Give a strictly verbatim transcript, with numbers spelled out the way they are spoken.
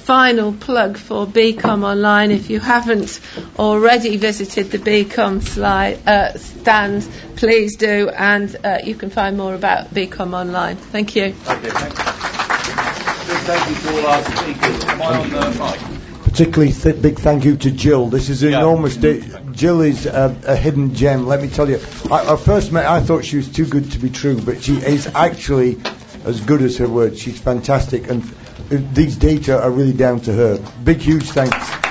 final plug for BCom Online. If you haven't already visited the BCom slide, uh, stand, please do, and uh, you can find more about BCom Online. Thank you. Okay, thank you. Thank you to all our speakers. Am I on the mic? Particularly th- big thank you to Jill. This is an Yeah. enormous day. Jill is a, a hidden gem, let me tell you. I, I first met, I thought she was too good to be true, but she is actually as good as her words. She's fantastic, and uh, these data are really down to her. Big, huge thanks.